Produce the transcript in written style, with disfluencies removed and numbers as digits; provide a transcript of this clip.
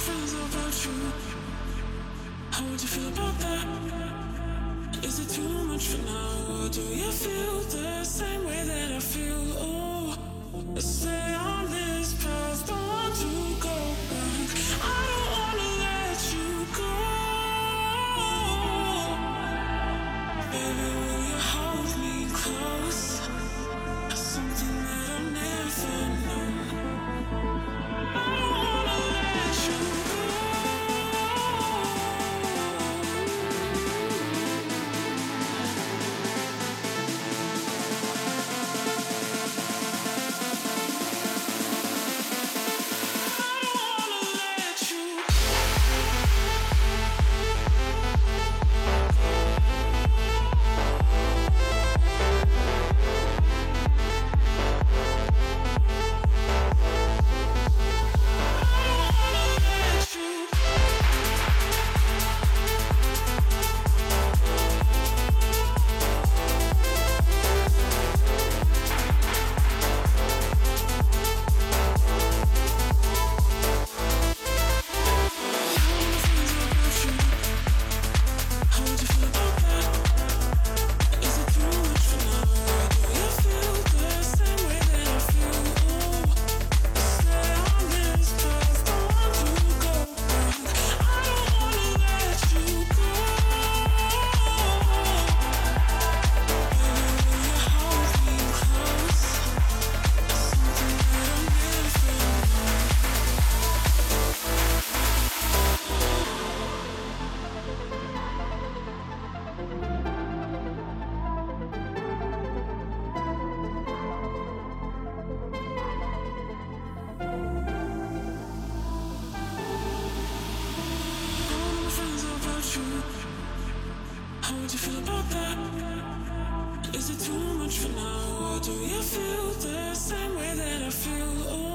friends about you. How would you feel about that? Is it too much for now? Or do you feel the same way that I feel? Oh, stay on this path, don't want to go back. I don't wanna let you go. Baby, will you hold me close? Something that I've never known. I don't wanna let you go. How would you feel about that? Is it too much for now? Or do you feel the same way that I feel? Oh,